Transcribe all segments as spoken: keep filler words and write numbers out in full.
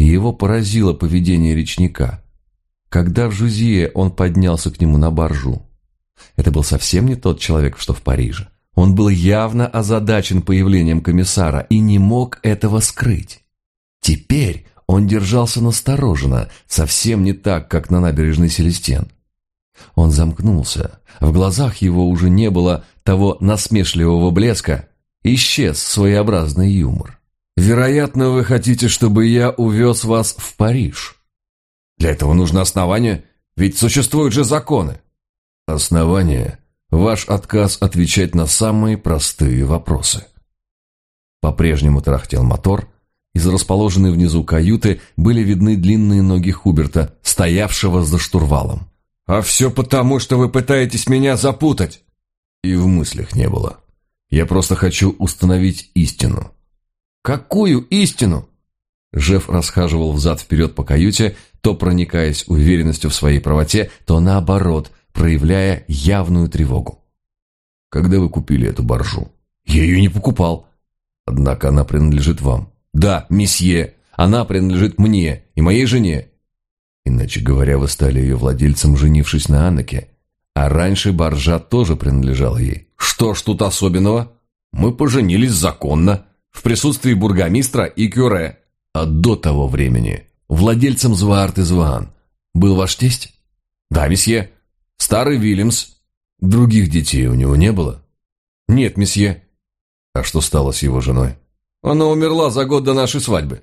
его поразило поведение речника. Когда в Жюзье он поднялся к нему на баржу, это был совсем не тот человек, что в Париже. Он был явно озадачен появлением комиссара и не мог этого скрыть. Теперь он держался настороженно, совсем не так, как на набережной Селестен. Он замкнулся, в глазах его уже не было того насмешливого блеска, исчез своеобразный юмор. «Вероятно, вы хотите, чтобы я увез вас в Париж. Для этого нужно основание, ведь существуют же законы». «Основание – ваш отказ отвечать на самые простые вопросы». По-прежнему тарахтел мотор. Из расположенной внизу каюты были видны длинные ноги Хуберта, стоявшего за штурвалом. «А все потому, что вы пытаетесь меня запутать!» И в мыслях не было. Я просто хочу установить истину. «Какую истину?» Жеф расхаживал взад-вперед по каюте, то проникаясь уверенностью в своей правоте, то наоборот, проявляя явную тревогу. «Когда вы купили эту баржу?» «Я ее не покупал». «Однако она принадлежит вам». «Да, месье, она принадлежит мне и моей жене». «Иначе говоря, вы стали ее владельцем, женившись на Аннаке, а раньше баржа тоже принадлежала ей». «Что ж тут особенного? Мы поженились законно, в присутствии бургомистра и кюре». «А до того времени владельцем Зваарт и Зваан был ваш тесть?» «Да, месье, старый Вильямс». «Других детей у него не было?» «Нет, месье». «А что стало с его женой?» «Она умерла за год до нашей свадьбы».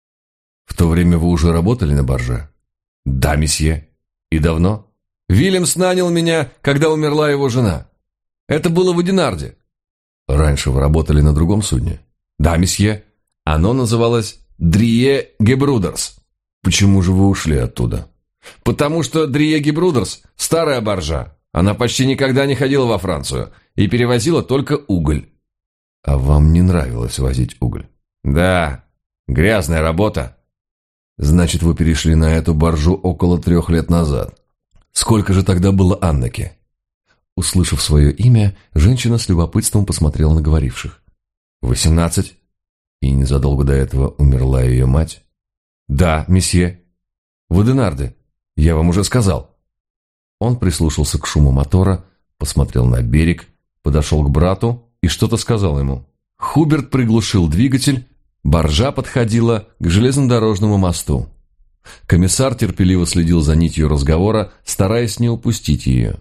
«В то время вы уже работали на барже?» «Да, месье». «И давно?» «Вильямс нанял меня, когда умерла его жена. Это было в Одинарде». «Раньше вы работали на другом судне?» «Да, месье. Оно называлось Дрие Гебрудерс». «Почему же вы ушли оттуда?» «Потому что Дрие Гебрудерс – старая баржа. Она почти никогда не ходила во Францию и перевозила только уголь». «А вам не нравилось возить уголь?» «Да, грязная работа». «Значит, вы перешли на эту баржу около трех лет назад. Сколько же тогда было Аннаке?» Услышав свое имя, женщина с любопытством посмотрела на говоривших. «Восемнадцать». «И незадолго до этого умерла ее мать?» «Да, месье». «В Оденарде. Я вам уже сказал». Он прислушался к шуму мотора, посмотрел на берег, подошел к брату и что-то сказал ему. Хуберт приглушил двигатель, баржа подходила к железнодорожному мосту. Комиссар терпеливо следил за нитью разговора, стараясь не упустить ее.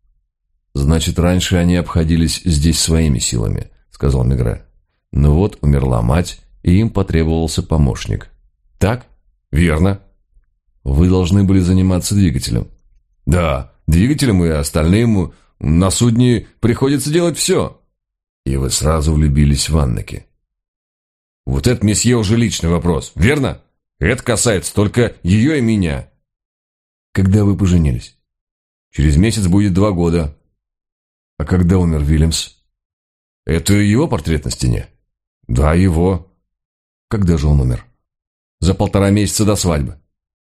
«Значит, раньше они обходились здесь своими силами», — сказал Мегре. «Но вот умерла мать, и им потребовался помощник». «Так? Верно». «Вы должны были заниматься двигателем». «Да, двигателем и остальным на судне приходится делать все». «И вы сразу влюбились в Аннаке». «Вот это, месье, уже личный вопрос, верно? Это касается только ее и меня». «Когда вы поженились?» «Через месяц будет два года». «А когда умер Вильямс?» «Это его портрет на стене?» «Да, его». «Когда же он умер?» «За полтора месяца до свадьбы».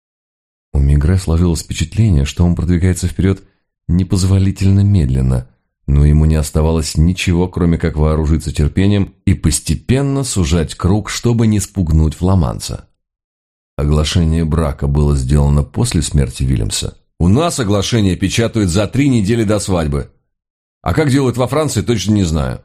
У Мегре сложилось впечатление, что он продвигается вперед непозволительно медленно, но ему не оставалось ничего, кроме как вооружиться терпением и постепенно сужать круг, чтобы не спугнуть фламандца. Оглашение брака было сделано после смерти Вильямса. «У нас оглашение печатают за три недели до свадьбы. А как делают во Франции, точно не знаю».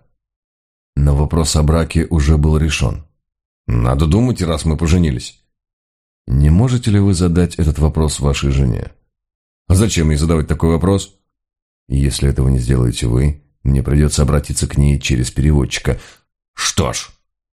Но вопрос о браке уже был решен. «Надо думать, раз мы поженились». «Не можете ли вы задать этот вопрос вашей жене?» «А зачем ей задавать такой вопрос?» «Если этого не сделаете вы, мне придется обратиться к ней через переводчика». «Что ж...»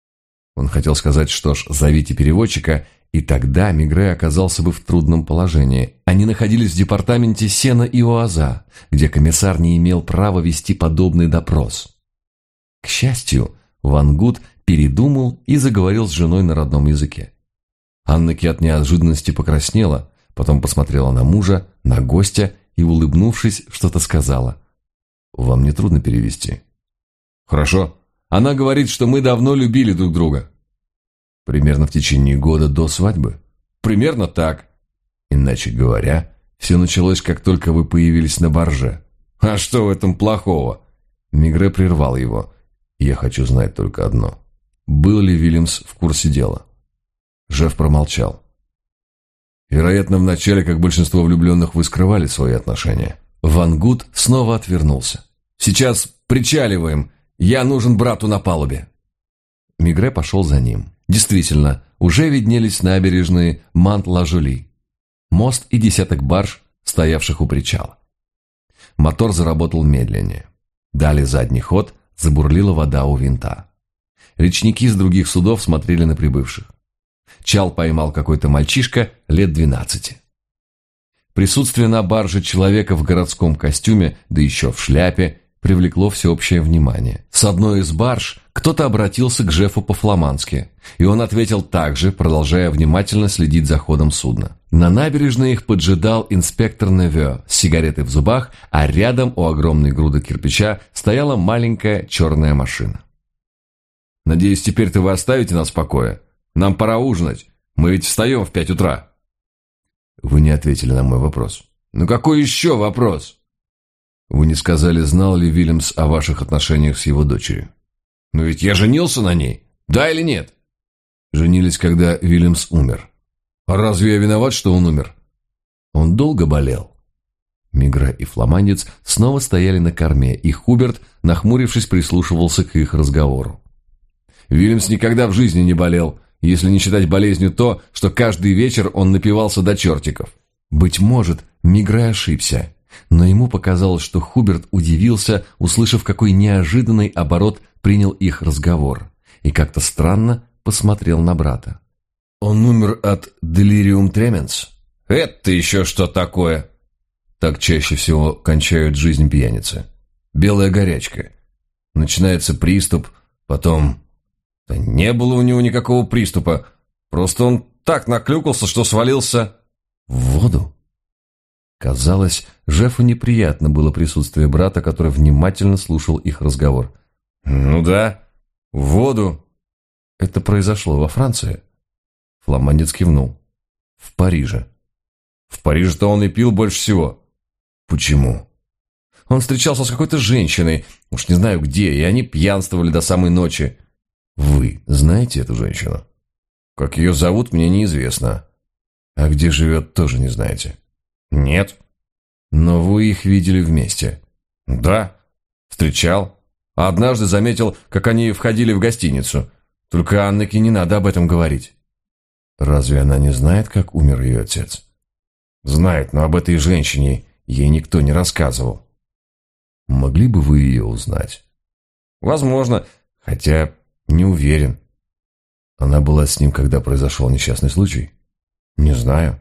Он хотел сказать, что ж, зовите переводчика, и тогда Мегре оказался бы в трудном положении. Они находились в департаменте Сена и Оаза, где комиссар не имел права вести подобный допрос. К счастью, Ван Гуд передумал и заговорил с женой на родном языке. Аннаке от неожиданности покраснела, потом посмотрела на мужа, на гостя и, улыбнувшись, что-то сказала. «Вам не трудно перевести?» «Хорошо. Она говорит, что мы давно любили друг друга». «Примерно в течение года до свадьбы?» «Примерно так». «Иначе говоря, все началось, как только вы появились на барже». «А что в этом плохого?» Мегре прервал его. «Я хочу знать только одно. Был ли Вильямс в курсе дела?» Жеф промолчал. Вероятно, вначале, как большинство влюбленных, вы скрывали свои отношения. Ван Гут снова отвернулся. «Сейчас причаливаем. Я нужен брату на палубе». Мигре пошел за ним. Действительно, уже виднелись набережные Мант-Ла-Жули, мост и десяток барж, стоявших у причала. Мотор заработал медленнее. Дали задний ход, забурлила вода у винта. Речники с других судов смотрели на прибывших. Чал поймал какой-то мальчишка лет двенадцати. Присутствие на барже человека в городском костюме, да еще в шляпе, привлекло всеобщее внимание. С одной из барж кто-то обратился к Жефу по-фламандски, и он ответил так же, продолжая внимательно следить за ходом судна. На набережной их поджидал инспектор Неве с сигаретой в зубах, а рядом у огромной груды кирпича стояла маленькая черная машина. «Надеюсь, теперь-то вы оставите нас в покое? Нам пора ужинать. Мы ведь встаем в пять утра». Вы не ответили на мой вопрос. «Ну какой еще вопрос?» Вы не сказали, знал ли Вильямс о ваших отношениях с его дочерью. «Но ведь я женился на ней, да или нет?» Женились, когда Вильямс умер. «А разве я виноват, что он умер?» «Он долго болел». Мигре и фламандец снова стояли на корме, и Хуберт, нахмурившись, прислушивался к их разговору. «Вильямс никогда в жизни не болел, если не считать болезнью то, что каждый вечер он напивался до чертиков». Быть может, Мигре ошибся, но ему показалось, что Хуберт удивился, услышав, какой неожиданный оборот принял их разговор, и как-то странно посмотрел на брата. «Он умер от делириум тременс?» «Это еще что такое?» Так чаще всего кончают жизнь пьяницы. Белая горячка. Начинается приступ, потом... Да не было у него никакого приступа. Просто он так наклюкался, что свалился в воду. Казалось, Жефу неприятно было присутствие брата, который внимательно слушал их разговор. «Ну да, в воду». «Это произошло во Франции?» Фламандец кивнул. «В Париже». «В Париже-то он и пил больше всего». «Почему?» «Он встречался с какой-то женщиной, уж не знаю где, и они пьянствовали до самой ночи». «Вы знаете эту женщину?» «Как ее зовут, мне неизвестно». «А где живет, тоже не знаете?» «Нет». «Но вы их видели вместе?» «Да, встречал. А однажды заметил, как они входили в гостиницу. Только Аннеке не надо об этом говорить». «Разве она не знает, как умер ее отец?» «Знает, но об этой женщине ей никто не рассказывал». «Могли бы вы ее узнать?» «Возможно, хотя не уверен». «Она была с ним, когда произошел несчастный случай?» «Не знаю».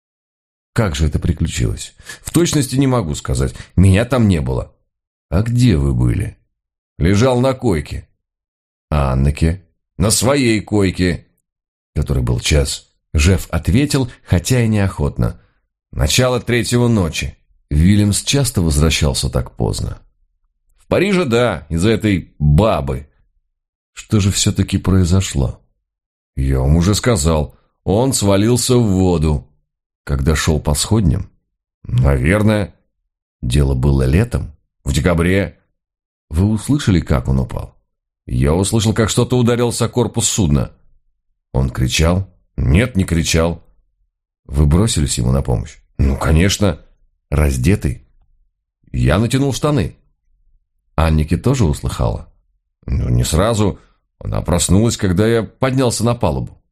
«Как же это приключилось?» «В точности не могу сказать. Меня там не было». «А где вы были?» «Лежал на койке». «А Аннеке?» «На своей койке». «Который был час?» Жеф ответил, хотя и неохотно. «Начало третьего ночи». Вильямс часто возвращался так поздно. «В Париже, да, из-за этой бабы». «Что же все-таки произошло?» «Я вам уже сказал. Он свалился в воду». «Когда шел по сходням?» «Наверное». «Дело было летом?» «В декабре». «Вы услышали, как он упал?» «Я услышал, как что-то ударился о корпус судна». «Он кричал?» «Нет, не кричал». «Вы бросились ему на помощь?» «Ну, конечно». «Раздетый?» «Я натянул штаны». «Аннеке тоже услыхала?» «Ну, не сразу. Она проснулась, когда я поднялся на палубу».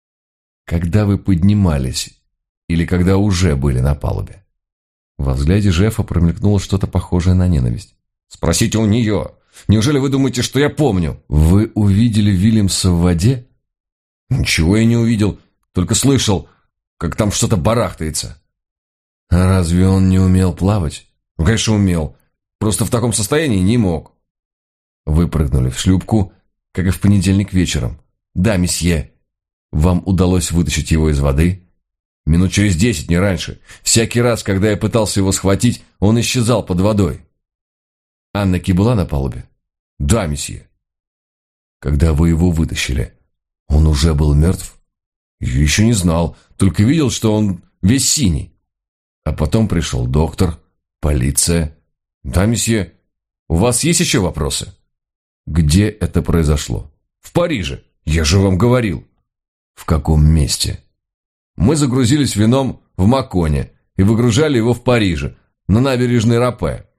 «Когда вы поднимались или когда уже были на палубе?» Во взгляде Жефа промелькнуло что-то похожее на ненависть. «Спросите у нее. Неужели вы думаете, что я помню?» «Вы увидели Вильямса в воде?» «Ничего я не увидел, только слышал, как там что-то барахтается». «А разве он не умел плавать?» «Ну, конечно, умел. Просто в таком состоянии не мог». «Вы прыгнули в шлюпку, как и в понедельник вечером?» «Да, месье». «Вам удалось вытащить его из воды?» «Минут через десять, не раньше. Всякий раз, когда я пытался его схватить, он исчезал под водой». «Аннеке была на палубе?» «Да, месье». «Когда вы его вытащили, он уже был мертв?» «Я еще не знал, только видел, что он весь синий». «А потом пришел доктор, полиция?» «Да, месье. У вас есть еще вопросы?» «Где это произошло?» «В Париже. Я же вам говорил». «В каком месте?» Мы загрузились вином в Маконе и выгружали его в Париже, на набережной Рапе.